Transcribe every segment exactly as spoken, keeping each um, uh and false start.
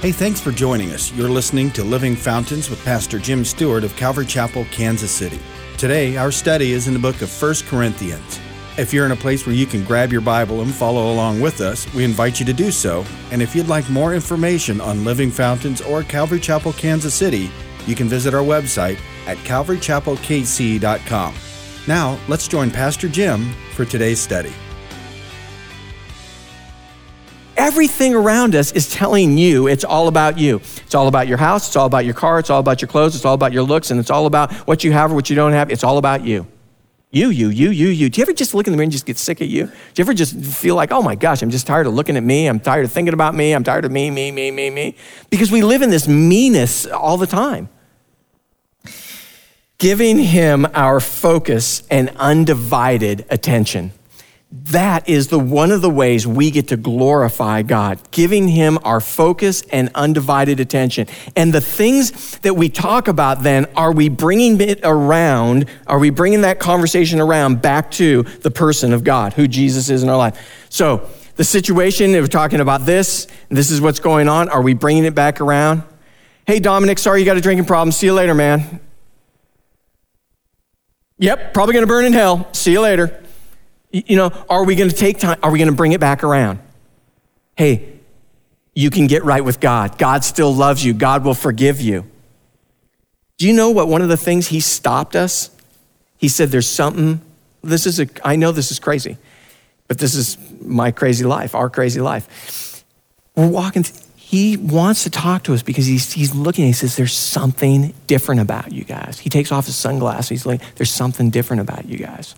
Hey, thanks for joining us. You're listening to Living Fountains with Pastor Jim Stewart of Calvary Chapel, Kansas City. Today, our study is in the book of First Corinthians. If you're in a place where you can grab your Bible and follow along with us, we invite you to do so. And if you'd like more information on Living Fountains or Calvary Chapel, Kansas City, you can visit our website at calvary chapel k c dot com. Now, let's join Pastor Jim for today's study. Everything around us is telling you it's all about you. It's all about your house, it's all about your car, it's all about your clothes, it's all about your looks, and it's all about what you have or what you don't have. It's all about you. You, you, you, you, you. Do you ever just look in the mirror and just get sick of you? Do you ever just feel like, oh my gosh, I'm just tired of looking at me, I'm tired of thinking about me, I'm tired of me, me, me, me, me? Because we live in this meanness all the time. Giving him our focus and undivided attention. That is the one of the ways we get to glorify God, giving him our focus and undivided attention. And the things that we talk about then, are we bringing it around, are we bringing that conversation around back to the person of God, who Jesus is in our life? So the situation, we're talking about this, this is what's going on. Are we bringing it back around? Hey, Dominic, sorry you got a drinking problem. See you later, man. Yep, probably going to burn in hell. See you later. You know, are we going to take time? Are we going to bring it back around? Hey, you can get right with God. God still loves you. God will forgive you. Do you know what one of the things he stopped us? He said, there's something, this is a, I know this is crazy, but this is my crazy life, our crazy life. We're walking, he wants to talk to us because he's, he's looking, he says, there's something different about you guys. He takes off his sunglasses. He's like, there's something different about you guys.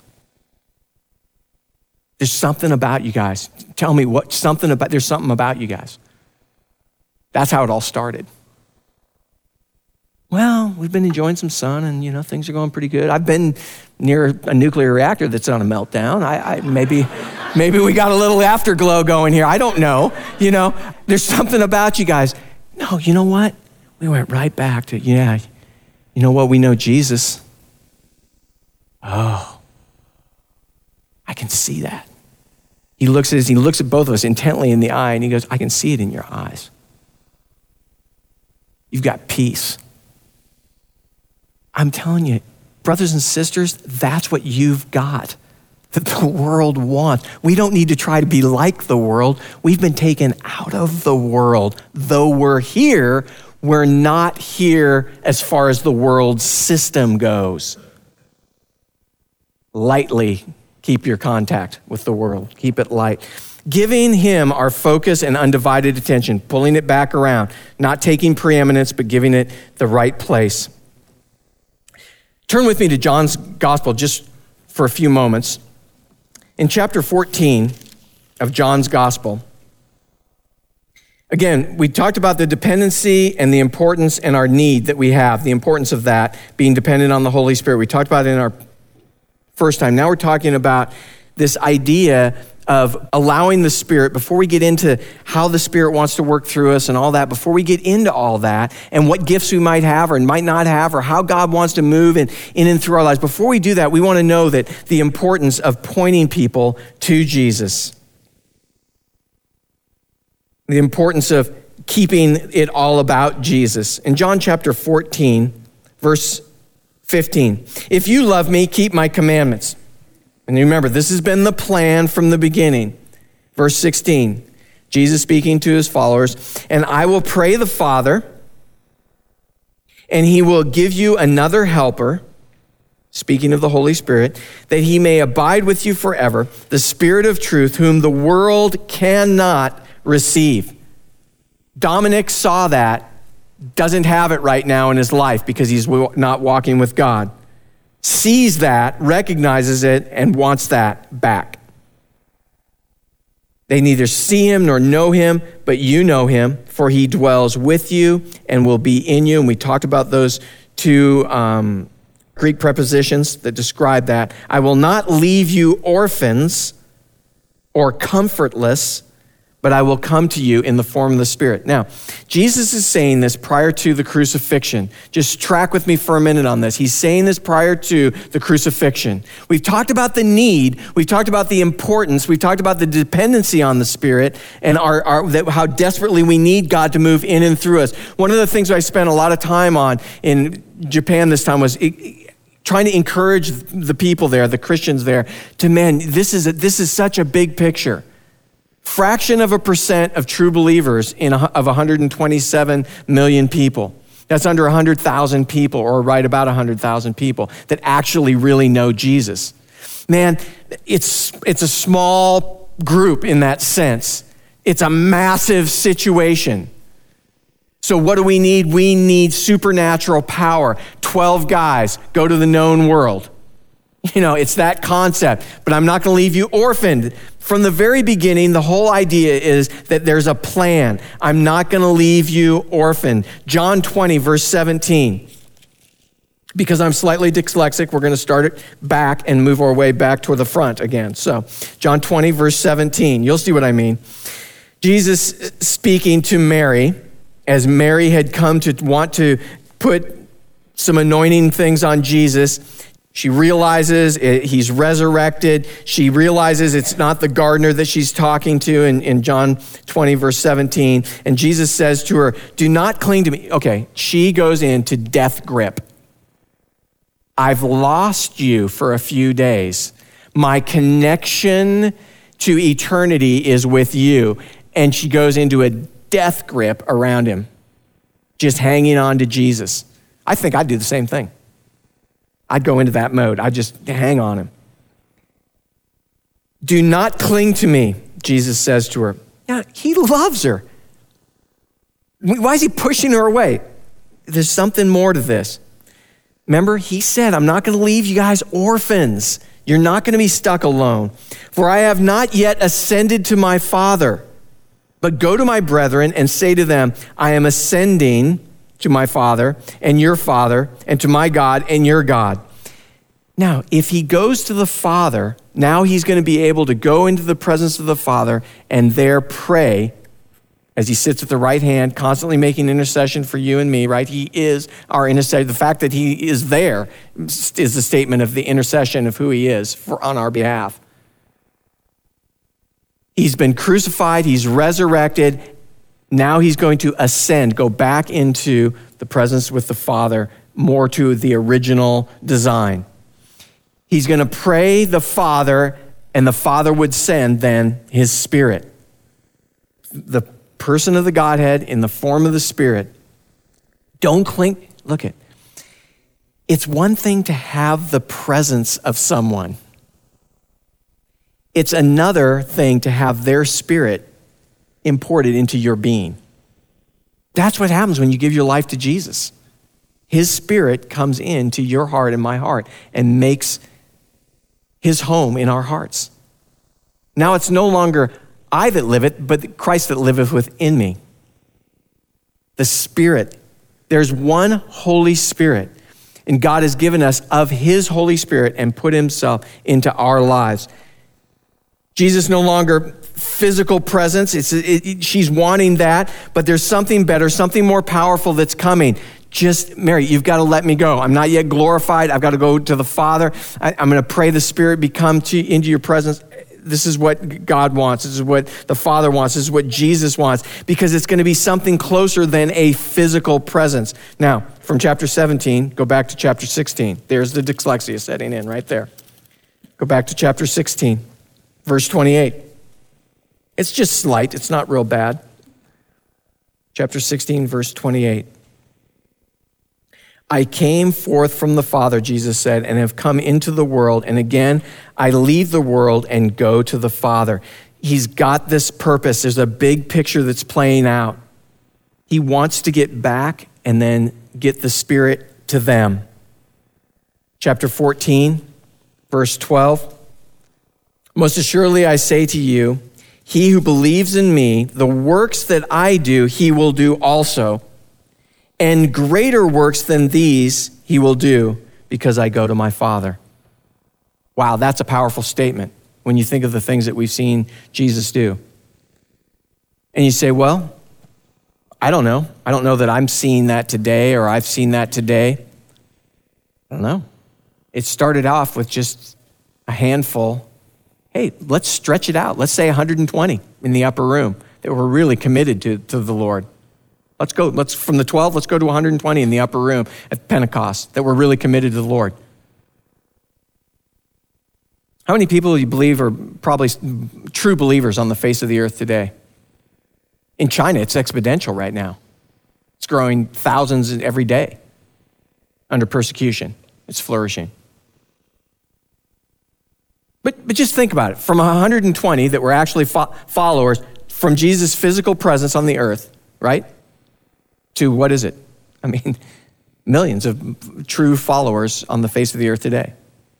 There's something about you guys. Tell me what, something about, there's something about you guys. That's how it all started. Well, we've been enjoying some sun and, you know, things are going pretty good. I've been near a nuclear reactor that's on a meltdown. I, I maybe, maybe we got a little afterglow going here. I don't know. You know, there's something about you guys. No, you know what? We went right back to, yeah, you know what? We know Jesus. Oh, I can see that. He looks at us, he looks at both of us intently in the eye and he goes, I can see it in your eyes. You've got peace. I'm telling you, brothers and sisters, that's what you've got, that the world wants. We don't need to try to be like the world. We've been taken out of the world. Though we're here, we're not here as far as the world's system goes. Lightly keep your contact with the world. Keep it light. Giving him our focus and undivided attention, pulling it back around, not taking preeminence, but giving it the right place. Turn with me to John's gospel just for a few moments. In chapter fourteen of John's gospel, again, we talked about the dependency and the importance and our need that we have, the importance of that, being dependent on the Holy Spirit. We talked about it in our first time. Now we're talking about this idea of allowing the Spirit, before we get into how the Spirit wants to work through us and all that, before we get into all that and what gifts we might have or might not have or how God wants to move in, in and through our lives, before we do that, we want to know that the importance of pointing people to Jesus. The importance of keeping it all about Jesus. In John chapter fourteen, verse fifteen, if you love me, keep my commandments. And remember, this has been the plan from the beginning. Verse sixteen, Jesus speaking to his followers, and I will pray the Father, and he will give you another helper, speaking of the Holy Spirit, that he may abide with you forever, the Spirit of truth, whom the world cannot receive. Dominic saw that. Doesn't have it right now in his life because he's not walking with God. Sees that, recognizes it, and wants that back. They neither see him nor know him, but you know him, for he dwells with you and will be in you. And we talked about those two um, Greek prepositions that describe that. I will not leave you orphans or comfortless, but I will come to you in the form of the Spirit. Now, Jesus is saying this prior to the crucifixion. Just track with me for a minute on this. He's saying this prior to the crucifixion. We've talked about the need. We've talked about the importance. We've talked about the dependency on the Spirit and our, our, that how desperately we need God to move in and through us. One of the things I spent a lot of time on in Japan this time was it, trying to encourage the people there, the Christians there, to, man, this is a, this is such a big picture. Fraction of a percent of true believers in a, of one hundred twenty-seven million people. That's under one hundred thousand people, or right about one hundred thousand people that actually really know Jesus. Man, it's it's a small group in that sense. It's a massive situation. So what do we need? We need supernatural power. twelve guys go to the known world. You know, it's that concept, but I'm not going to leave you orphaned. From the very beginning, the whole idea is that there's a plan. I'm not going to leave you orphaned. John twenty, verse seventeen. Because I'm slightly dyslexic, we're going to start it back and move our way back toward the front again. So, John twenty, verse seventeen. You'll see what I mean. Jesus speaking to Mary, as Mary had come to want to put some anointing things on Jesus. She realizes it, he's resurrected. She realizes it's not the gardener that she's talking to in, in John twenty, verse seventeen. And Jesus says to her, do not cling to me. Okay, she goes into death grip. I've lost you for a few days. My connection to eternity is with you. And she goes into a death grip around him, just hanging on to Jesus. I think I'd do the same thing. I'd go into that mode. I'd just hang on him. Do not cling to me, Jesus says to her. Now, he loves her. Why is he pushing her away? There's something more to this. Remember, he said, I'm not going to leave you guys orphans. You're not going to be stuck alone. For I have not yet ascended to my Father, but go to my brethren and say to them, I am ascending to my Father and your Father, and to my God and your God. Now, if he goes to the Father, now he's going to be able to go into the presence of the Father and there pray as he sits at the right hand, constantly making intercession for you and me, right? He is our intercessor. The fact that he is there is a statement of the intercession of who he is for, on our behalf. He's been crucified, he's resurrected. Now he's going to ascend, go back into the presence with the Father, more to the original design. He's going to pray the Father, and the Father would send then his Spirit. The person of the Godhead in the form of the Spirit. Don't cling, look it. It's one thing to have the presence of someone. It's another thing to have their spirit imported into your being. That's what happens when you give your life to Jesus. His Spirit comes into your heart and my heart and makes his home in our hearts. Now it's no longer I that liveth, but Christ that liveth within me. The Spirit. There's one Holy Spirit, and God has given us of his Holy Spirit and put himself into our lives. Jesus no longer physical presence. It's, it, it, she's wanting that, but there's something better, something more powerful that's coming. Just, Mary, you've got to let me go. I'm not yet glorified. I've got to go to the Father. I, I'm going to pray the Spirit become to, into your presence. This is what God wants. This is what the Father wants. This is what Jesus wants, because it's going to be something closer than a physical presence. Now, from chapter seventeen, go back to chapter sixteen. There's the dyslexia setting in right there. Go back to chapter sixteen. Verse twenty-eight. It's just slight. It's not real bad. Chapter sixteen, verse twenty-eight. I came forth from the Father, Jesus said, and have come into the world. And again, I leave the world and go to the Father. He's got this purpose. There's a big picture that's playing out. He wants to get back and then get the Spirit to them. Chapter fourteen, verse twelve. Most assuredly, I say to you, he who believes in me, the works that I do, he will do also. And greater works than these he will do, because I go to my Father. Wow, that's a powerful statement when you think of the things that we've seen Jesus do. And you say, well, I don't know. I don't know that I'm seeing that today or I've seen that today. I don't know. It started off with just a handful. Hey, let's stretch it out. Let's say one hundred twenty in the upper room that were really committed to, to the Lord. Let's go, let's from the twelve, let's go to one hundred twenty in the upper room at Pentecost that were really committed to the Lord. How many people do you believe are probably true believers on the face of the earth today? In China, it's exponential right now. It's growing thousands every day under persecution. It's flourishing. But, but just think about it. From one hundred twenty that were actually fo- followers from Jesus' physical presence on the earth, right? To what is it? I mean, millions of true followers on the face of the earth today.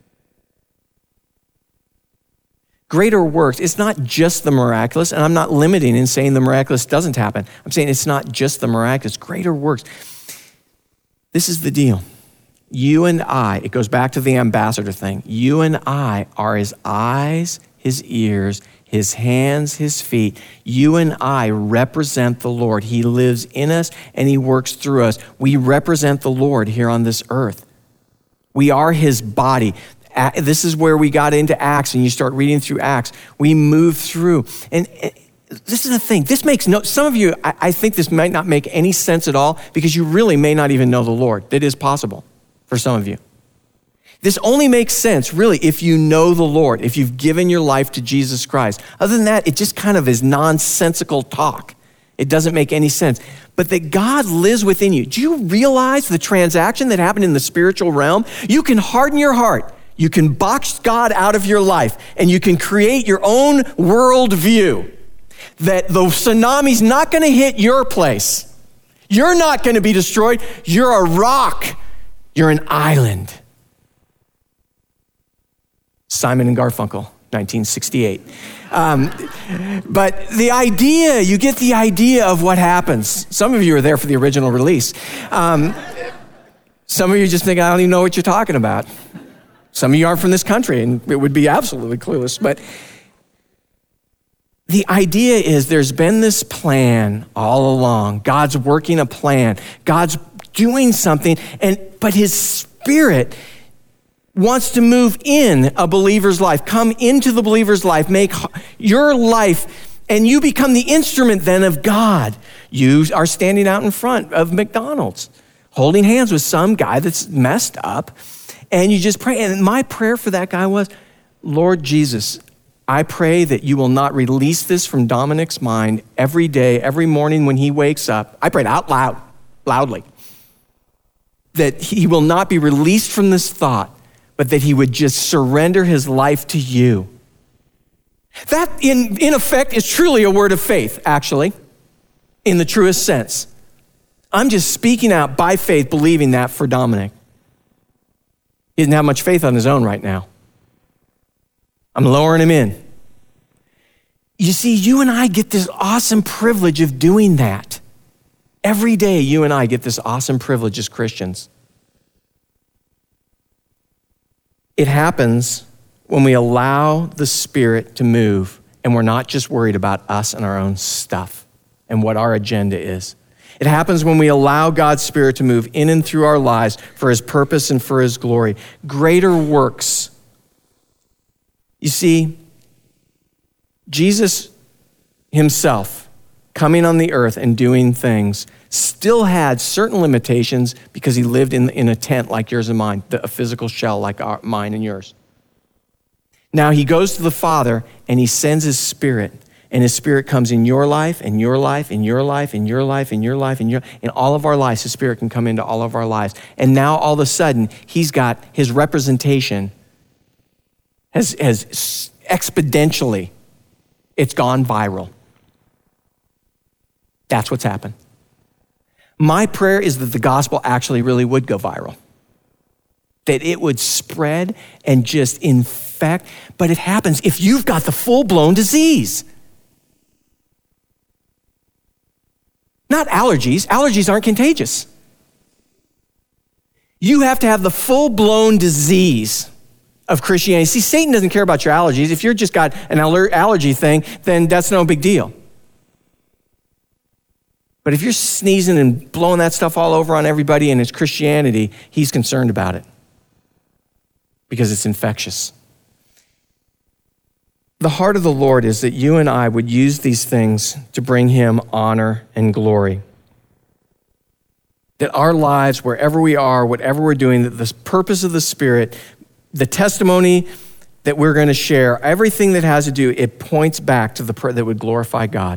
Greater works, it's not just the miraculous, and I'm not limiting in saying the miraculous doesn't happen. I'm saying it's not just the miraculous, greater works. This is the deal. You and I, it goes back to the ambassador thing. You and I are his eyes, his ears, his hands, his feet. You and I represent the Lord. He lives in us and he works through us. We represent the Lord here on this earth. We are his body. This is where we got into Acts, and you start reading through Acts. We move through. And this is the thing. This makes no, some of you, I think this might not make any sense at all because you really may not even know the Lord. That is possible for some of you. This only makes sense, really, if you know the Lord, if you've given your life to Jesus Christ. Other than that, it just kind of is nonsensical talk. It doesn't make any sense. But that God lives within you. Do you realize the transaction that happened in the spiritual realm? You can harden your heart. You can box God out of your life, and you can create your own worldview that the tsunami's not going to hit your place. You're not going to be destroyed. You're a rock. You're an island. Simon and Garfunkel, nineteen sixty-eight. Um, but the idea, you get the idea of what happens. Some of you are there for the original release. Um, some of you just think, I don't even know what you're talking about. Some of you aren't from this country, and it would be absolutely clueless. But the idea is there's been this plan all along. God's working a plan. God's doing something, and but his Spirit wants to move in a believer's life, come into the believer's life, make your life, and you become the instrument then of God. You are standing out in front of McDonald's, holding hands with some guy that's messed up, and you just pray. And my prayer for that guy was, Lord Jesus, I pray that you will not release this from Dominic's mind every day, every morning when he wakes up. I prayed out loud, loudly, that he will not be released from this thought, but that he would just surrender his life to you. That, in, in effect, is truly a word of faith, actually, in the truest sense. I'm just speaking out by faith, believing that for Dominic. He doesn't have much faith on his own right now. I'm lowering him in. You see, you and I get this awesome privilege of doing that. Every day, you and I get this awesome privilege as Christians. It happens when we allow the Spirit to move and we're not just worried about us and our own stuff and what our agenda is. It happens when we allow God's Spirit to move in and through our lives for his purpose and for his glory. Greater works. You see, Jesus himself coming on the earth and doing things still had certain limitations because he lived in, in a tent like yours and mine, a physical shell like our, mine and yours. Now he goes to the Father and he sends his Spirit, and his Spirit comes in your life, and your life, and your life, and your life, and your life, and your, in all of our lives, his Spirit can come into all of our lives. And now all of a sudden, he's got his representation has, has exponentially, it's gone viral. That's what's happened. My prayer is that the gospel actually really would go viral. That it would spread and just infect, but it happens if you've got the full-blown disease. Not allergies. Allergies aren't contagious. You have to have the full-blown disease of Christianity. See, Satan doesn't care about your allergies. If you've just got an aller- allergy thing, then that's no big deal. But if you're sneezing and blowing that stuff all over on everybody and it's Christianity, he's concerned about it because it's infectious. The heart of the Lord is that you and I would use these things to bring him honor and glory. That our lives, wherever we are, whatever we're doing, that the purpose of the Spirit, the testimony that we're going to share, everything that has to do, it points back to the prayer that would glorify God.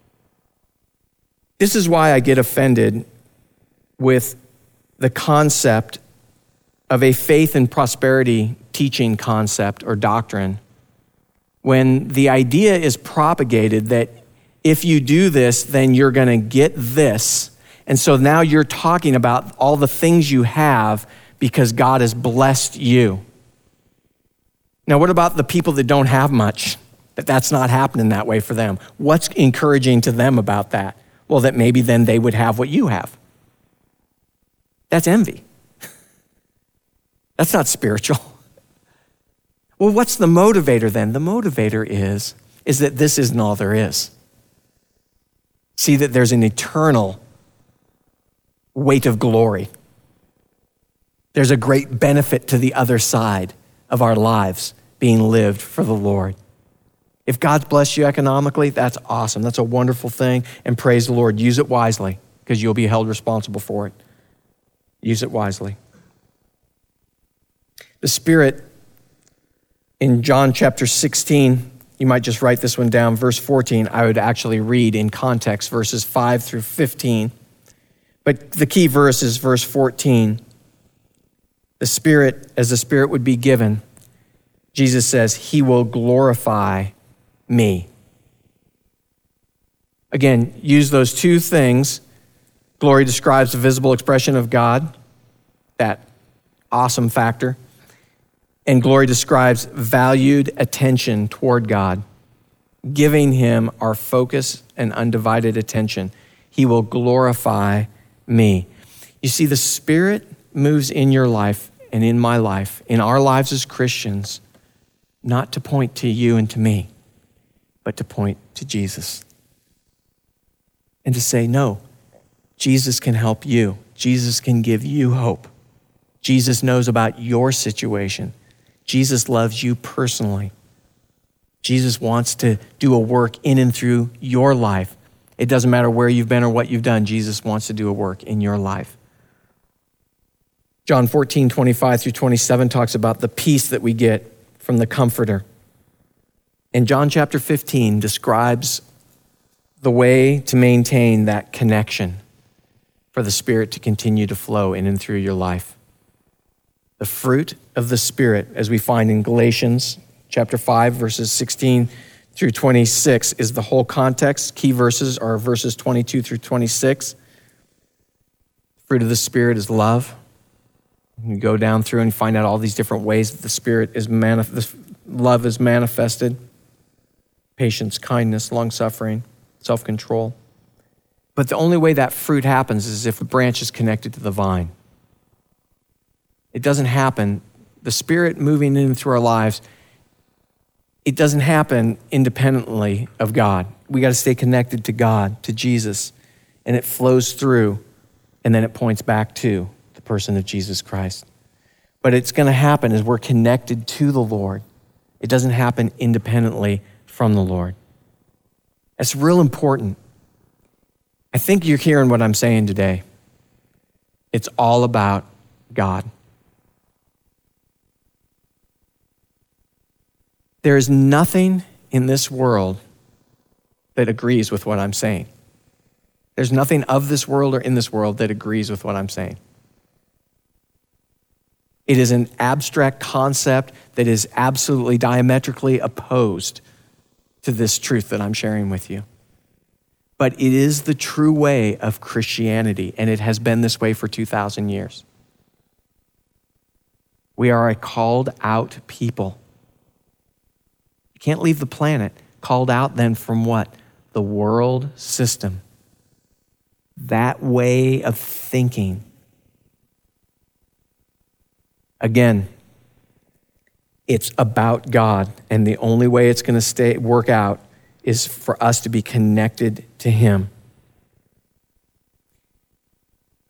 This is why I get offended with the concept of a faith and prosperity teaching concept or doctrine when the idea is propagated that if you do this, then you're going to get this. And so now you're talking about all the things you have because God has blessed you. Now, what about the people that don't have much? That that's not happening that way for them. What's encouraging to them about that? Well, that maybe then they would have what you have. That's envy. That's not spiritual. Well, what's the motivator then? The motivator is, is that this isn't all there is. See that there's an eternal weight of glory. There's a great benefit to the other side of our lives being lived for the Lord. If God's blessed you economically, that's awesome. That's a wonderful thing, and praise the Lord. Use it wisely because you'll be held responsible for it. Use it wisely. The Spirit in John chapter sixteen, you might just write this one down, verse fourteen, I would actually read in context verses five through fifteen. But the key verse is verse fourteen. The Spirit, as the Spirit would be given, Jesus says, he will glorify me. Again, use those two things. Glory describes the visible expression of God, that awesome factor. And glory describes valued attention toward God, giving him our focus and undivided attention. He will glorify me. You see, the Spirit moves in your life and in my life, in our lives as Christians, not to point to you and to me, but to point to Jesus. And to say, no, Jesus can help you. Jesus can give you hope. Jesus knows about your situation. Jesus loves you personally. Jesus wants to do a work in and through your life. It doesn't matter where you've been or what you've done. Jesus wants to do a work in your life. John fourteen, twenty-five through twenty-seven talks about the peace that we get from the Comforter. And John chapter fifteen describes the way to maintain that connection for the Spirit to continue to flow in and through your life. The fruit of the Spirit, as we find in Galatians chapter five, verses sixteen through twenty-six, is the whole context. Key verses are verses twenty-two through twenty-six. Fruit of the Spirit is love. You go down through and find out all these different ways that the Spirit is manif- love is manifested. Patience, kindness, long-suffering, self-control. But the only way that fruit happens is if the branch is connected to the vine. It doesn't happen. The Spirit moving in through our lives, it doesn't happen independently of God. We got to stay connected to God, to Jesus, and it flows through, and then it points back to the person of Jesus Christ. But it's going to happen as we're connected to the Lord. It doesn't happen independently from the Lord. That's real important. I think you're hearing what I'm saying today. It's all about God. There is nothing in this world that agrees with what I'm saying. There's nothing of this world or in this world that agrees with what I'm saying. It is an abstract concept that is absolutely diametrically opposed to this truth that I'm sharing with you. But it is the true way of Christianity, and it has been this way for two thousand years. We are a called out people. You can't leave the planet. Called out then from what? The world system. That way of thinking. Again, it's about God, and the only way it's going to stay work out is for us to be connected to him.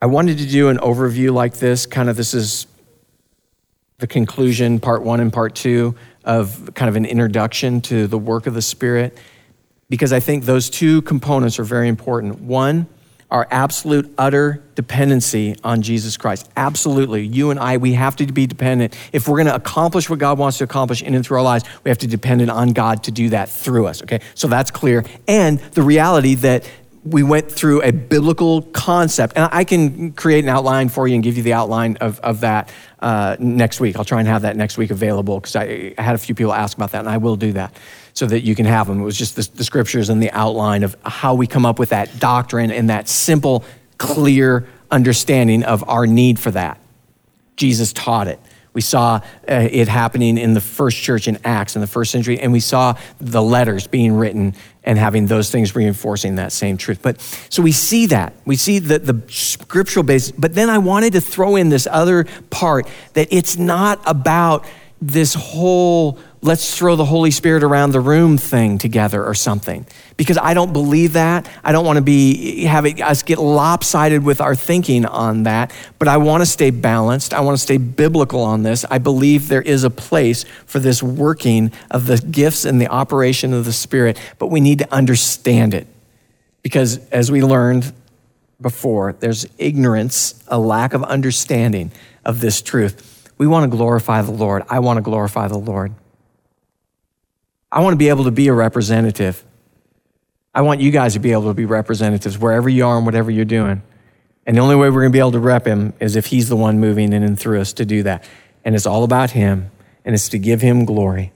I wanted to do an overview like this, kind of this is the conclusion, part one and part two of kind of an introduction to the work of the Spirit, because I think those two components are very important. One, our absolute, utter dependency on Jesus Christ. Absolutely. You and I, we have to be dependent. If we're going to accomplish what God wants to accomplish in and through our lives, we have to depend on God to do that through us, okay? So that's clear. And the reality that we went through a biblical concept, and I can create an outline for you and give you the outline of, of that uh, next week. I'll try and have that next week available because I, I had a few people ask about that, and I will do that so that you can have them. It was just the, the scriptures and the outline of how we come up with that doctrine and that simple, clear understanding of our need for that. Jesus taught it. We saw uh, it happening in the first church in Acts in the first century, and we saw the letters being written and having those things reinforcing that same truth. But so we see that. We see the, the scriptural basis, but then I wanted to throw in this other part that it's not about this whole let's throw the Holy Spirit around the room thing together or something, because I don't believe that. I don't want to be having us get lopsided with our thinking on that, but I want to stay balanced. I want to stay biblical on this. I believe there is a place for this working of the gifts and the operation of the Spirit, but we need to understand it, because as we learned before, there's ignorance, a lack of understanding of this truth. We want to glorify the Lord. I want to glorify the Lord. I want to be able to be a representative. I want you guys to be able to be representatives wherever you are and whatever you're doing. And the only way we're going to be able to rep him is if he's the one moving in and through us to do that. And it's all about him, and it's to give him glory.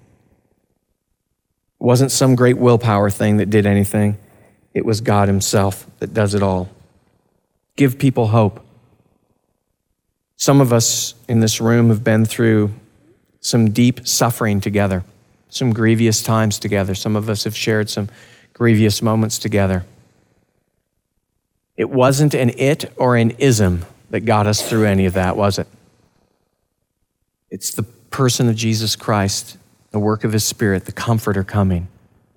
It wasn't some great willpower thing that did anything. It was God himself that does it all. Give people hope. Some of us in this room have been through some deep suffering together, some grievous times together. Some of us have shared some grievous moments together. It wasn't an it or an ism that got us through any of that, was it? It's the person of Jesus Christ, the work of his Spirit, the Comforter coming,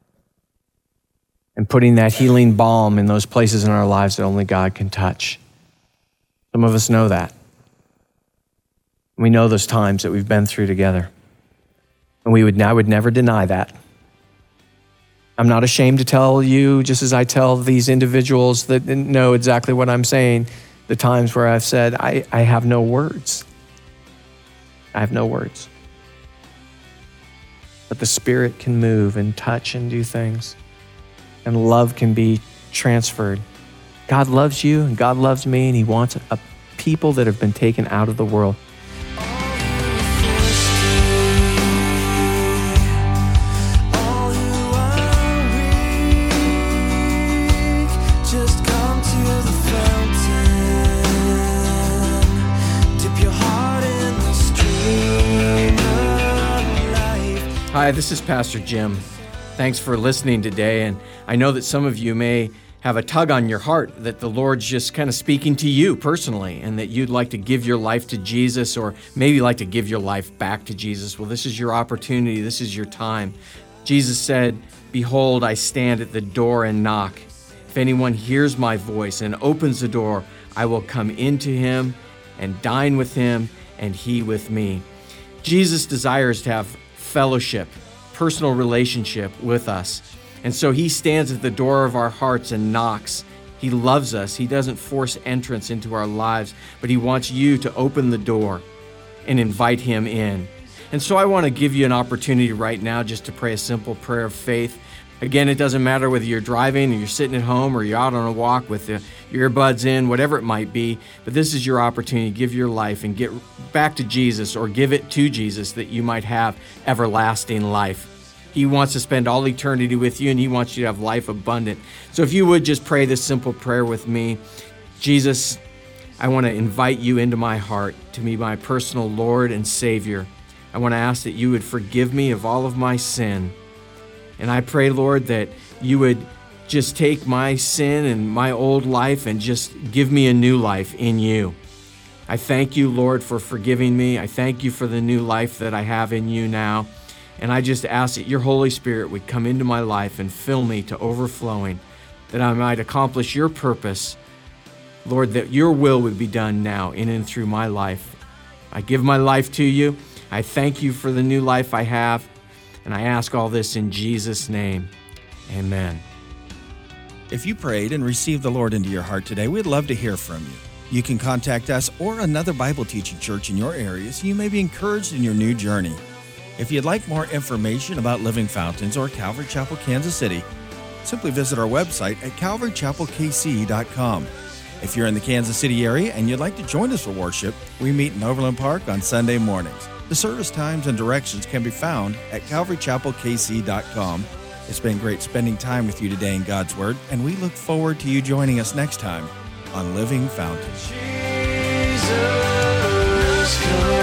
and putting that healing balm in those places in our lives that only God can touch. Some of us know that. We know those times that we've been through together. And we would, I would never deny that. I'm not ashamed to tell you, just as I tell these individuals that know exactly what I'm saying, the times where I've said, I, I have no words. I have no words. But the Spirit can move and touch and do things. And love can be transferred. God loves you and God loves me, and he wants a people that have been taken out of the world. Hi, this is Pastor Jim. Thanks for listening today. And I know that some of you may have a tug on your heart that the Lord's just kind of speaking to you personally, and that you'd like to give your life to Jesus, or maybe like to give your life back to Jesus. Well, this is your opportunity. This is your time. Jesus said, "Behold, I stand at the door and knock. If anyone hears my voice and opens the door, I will come into him and dine with him and he with me." Jesus desires to have fellowship, personal relationship with us. And so he stands at the door of our hearts and knocks. He loves us. He doesn't force entrance into our lives, but he wants you to open the door and invite him in. And so I want to give you an opportunity right now just to pray a simple prayer of faith. Again, it doesn't matter whether you're driving or you're sitting at home or you're out on a walk with the earbuds in, whatever it might be, but this is your opportunity to give your life and get back to Jesus, or give it to Jesus, that you might have everlasting life. He wants to spend all eternity with you, and he wants you to have life abundant. So if you would just pray this simple prayer with me. Jesus, I want to invite you into my heart to be my personal Lord and Savior. I want to ask that you would forgive me of all of my sin. And I pray, Lord, that you would just take my sin and my old life and just give me a new life in you. I thank you, Lord, for forgiving me. I thank you for the new life that I have in you now. And I just ask that your Holy Spirit would come into my life and fill me to overflowing, that I might accomplish your purpose, Lord, that your will would be done now in and through my life. I give my life to you. I thank you for the new life I have. And I ask all this in Jesus' name. Amen. If you prayed and received the Lord into your heart today, we'd love to hear from you. You can contact us or another Bible teaching church in your area so you may be encouraged in your new journey. If you'd like more information about Living Fountains or Calvary Chapel, Kansas City, simply visit our website at calvary chapel k c dot com. If you're in the Kansas City area and you'd like to join us for worship, we meet in Overland Park on Sunday mornings. The service times and directions can be found at calvary chapel k c dot com. It's been great spending time with you today in God's Word, and we look forward to you joining us next time on Living Fountains. Jesus,